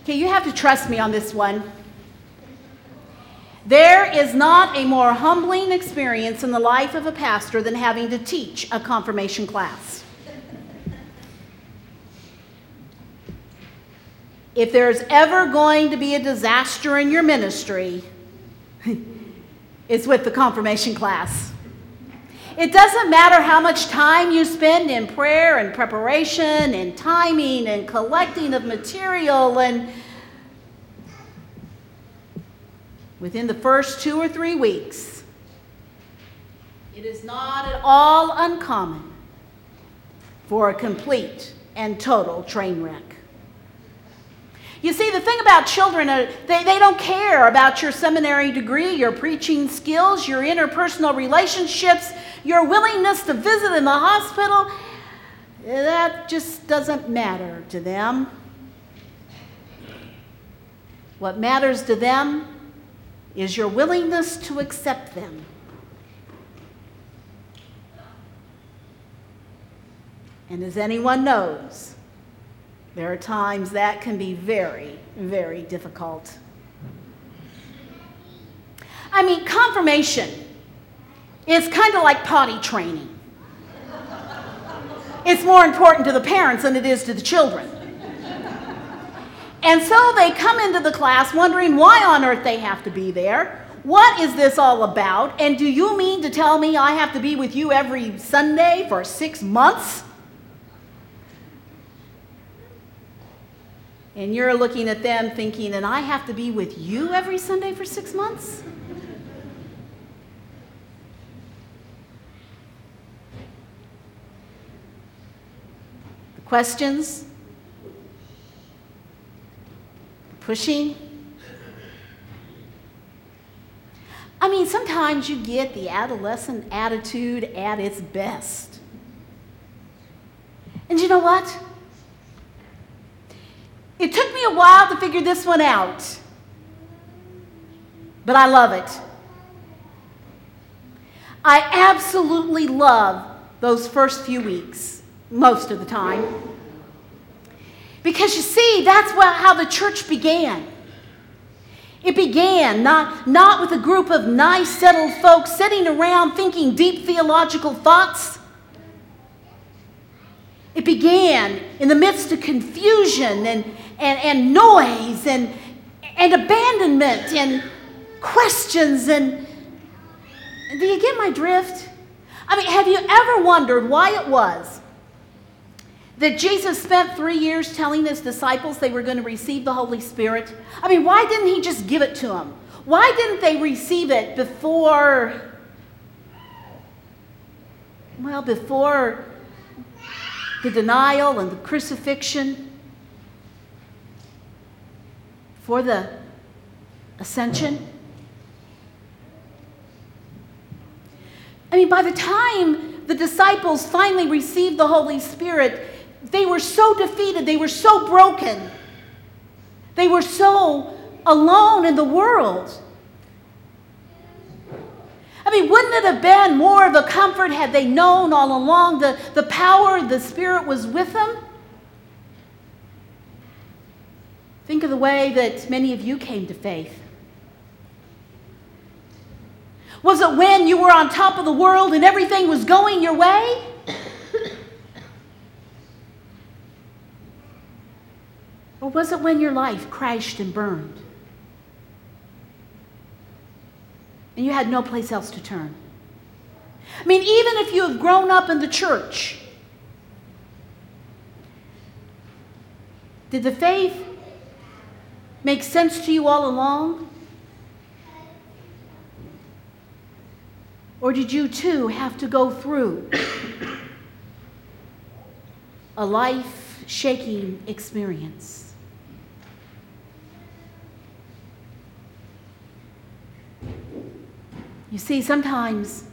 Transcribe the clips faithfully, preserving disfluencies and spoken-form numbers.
Okay, you have to trust me on this one. There is not a more humbling experience in the life of a pastor than having to teach a confirmation class. If there's ever going to be a disaster in your ministry, it's with the confirmation class. It doesn't matter how much time you spend in prayer and preparation and timing and collecting of material, and within the first two or three weeks, it is not at all uncommon for a complete and total train wreck. You see, the thing about children, uh, they, they don't care about your seminary degree, your preaching skills, your interpersonal relationships, your willingness to visit in the hospital. That just doesn't matter to them. What matters to them is your willingness to accept them. And as anyone knows, there are times that can be very, very difficult. I mean, confirmation is kind of like potty training. It's more important to the parents than it is to the children. And so they come into the class wondering why on earth they have to be there. What is this all about? And do you mean to tell me I have to be with you every Sunday for six months? And you're looking at them thinking, and I have to be with you every Sunday for six months? The questions, pushing. I mean, sometimes you get the adolescent attitude at its best. And you know what? It took me a while to figure this one out, but I love it. I absolutely love those first few weeks, most of the time. Because you see, that's what, how the church began. It began not, not with a group of nice, settled folks sitting around thinking deep theological thoughts. It began in the midst of confusion and, and, and noise and, and abandonment and questions. And do you get my drift? I mean, have you ever wondered why it was that Jesus spent three years telling his disciples they were going to receive the Holy Spirit? I mean, why didn't he just give it to them? Why didn't they receive it before, well, before the denial and the crucifixion, for the ascension? I mean, by the time the disciples finally received the Holy Spirit, they were so defeated, they were so broken, they were so alone in the world. I mean, wouldn't it have been more of a comfort had they known all along the, the power of the Spirit was with them? Think of the way that many of you came to faith. Was it when you were on top of the world and everything was going your way? Or was it when your life crashed and burned and you had no place else to turn? I mean, even if you have grown up in the church, did the faith make sense to you all along? Or did you too have to go through a life-shaking experience? You see, sometimes,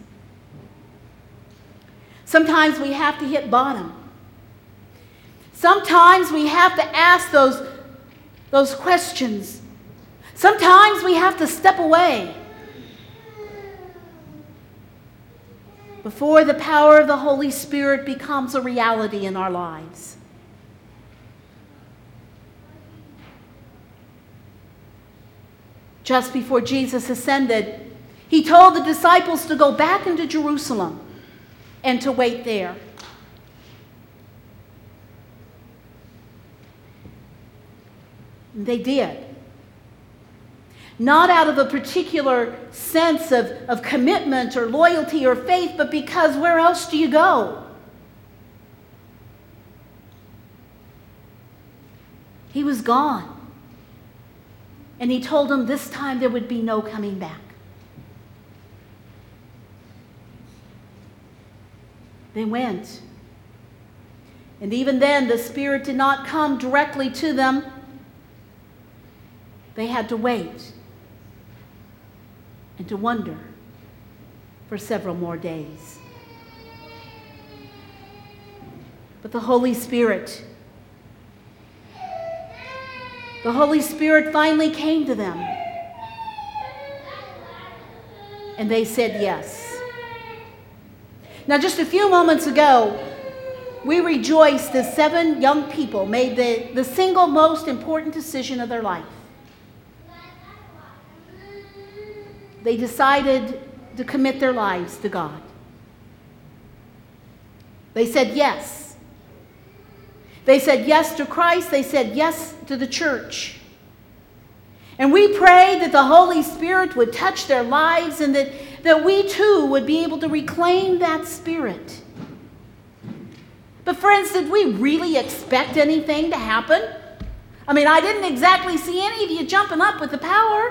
sometimes we have to hit bottom. Sometimes we have to ask those, those questions. Sometimes we have to step away before the power of the Holy Spirit becomes a reality in our lives. just before Jesus ascended, he told the disciples to go back into Jerusalem and to wait there. And they did. Not out of a particular sense of, of commitment or loyalty or faith, but because where else do you go? He was gone. And he told them this time there would be no coming back. They went. And even then, the Spirit did not come directly to them. They had to wait and to wonder for several more days. But the Holy Spirit, the Holy Spirit finally came to them. And they said yes. Now, just a few moments ago, we rejoiced as seven young people made the, the single most important decision of their life. They decided to commit their lives to God. They said yes. They said yes to Christ. They said yes to the church. And we prayed that the Holy Spirit would touch their lives and that, that we too would be able to reclaim that Spirit. But friends, did we really expect anything to happen? I mean, I didn't exactly see any of you jumping up with the power.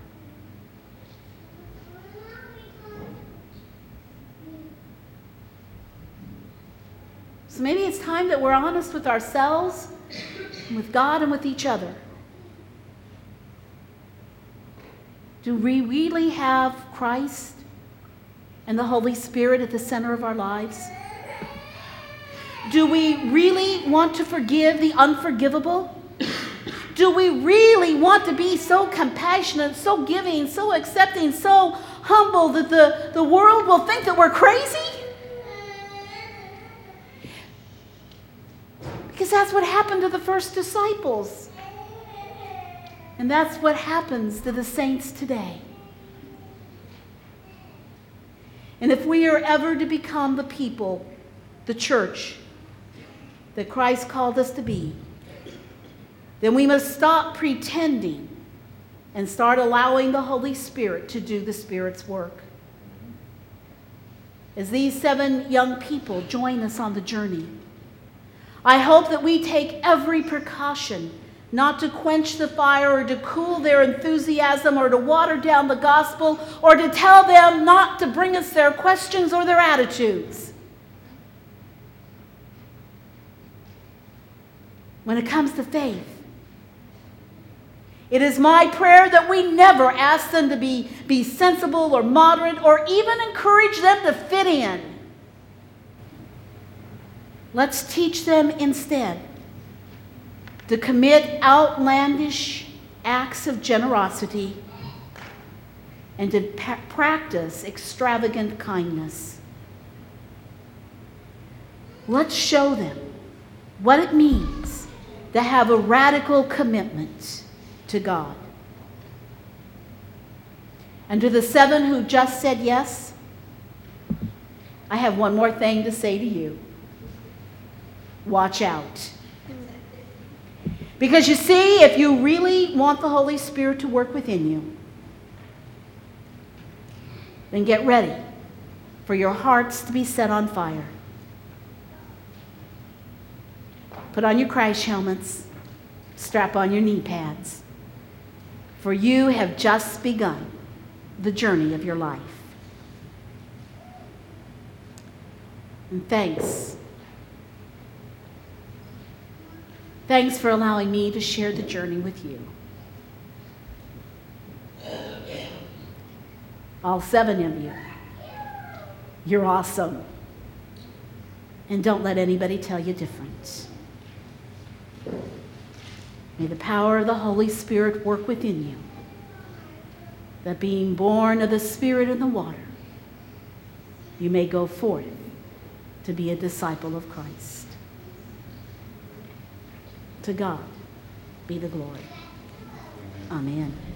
So maybe it's time that we're honest with ourselves, and with God, and with each other. Do we really have Christ and the Holy Spirit at the center of our lives? Do we really want to forgive the unforgivable? Do we really want to be so compassionate, so giving, so accepting, so humble that the, the world will think that we're crazy? Because that's what happened to the first disciples. And that's what happens to the saints today. And if we are ever to become the people, the church, that Christ called us to be, then we must stop pretending and start allowing the Holy Spirit to do the Spirit's work. As these seven young people join us on the journey, I hope that we take every precaution not to quench the fire or to cool their enthusiasm or to water down the gospel or to tell them not to bring us their questions or their attitudes. When it comes to faith, it is my prayer that we never ask them to be, be sensible or moderate or even encourage them to fit in. Let's teach them instead to commit outlandish acts of generosity and to pa- practice extravagant kindness. Let's show them what it means to have a radical commitment to God. And to the seven who just said yes, I have one more thing to say to you. Watch out. Because you see, if you really want the Holy Spirit to work within you, then get ready for your hearts to be set on fire. Put on your crash helmets, strap on your knee pads, for you have just begun the journey of your life. And thanks. Thanks for allowing me to share the journey with you. All seven of you, you're awesome. And don't let anybody tell you different. May the power of the Holy Spirit work within you, that being born of the Spirit and the water, you may go forth to be a disciple of Christ. To God be the glory. Amen.